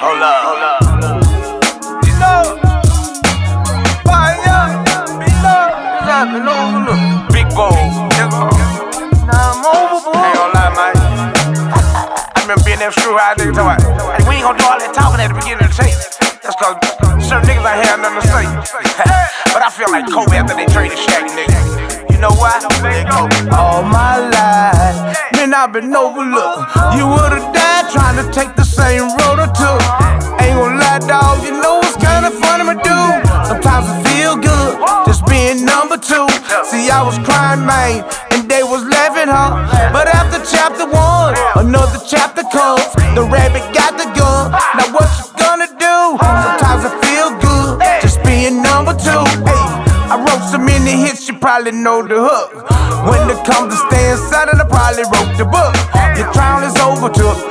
Hold up. You know, fire, what's happening over? Big bowl. Now I'm over, boy. Ain't gonna lie, man. I remember being that screw out nigga talking about, hey, we ain't gonna do all that talking at the beginning of the tape. That's cause certain niggas ain't had nothing to say. But I feel like Kobe after they traded Shaq, nigga. You know why? All my life, man, I've been overlooked. You would've died trying to take the same road I took. Ain't gonna lie, dog, you know it's kinda funny, my dude. Sometimes it feel good, just being number two. See, I was crying, man, and they was laughing, huh? But after chapter 1, another chapter comes. The rabbit got the gun, now what you gonna do? Sometimes it feel good, just being number two. Hey, I wrote so many hits, you probably know the hook. When it comes to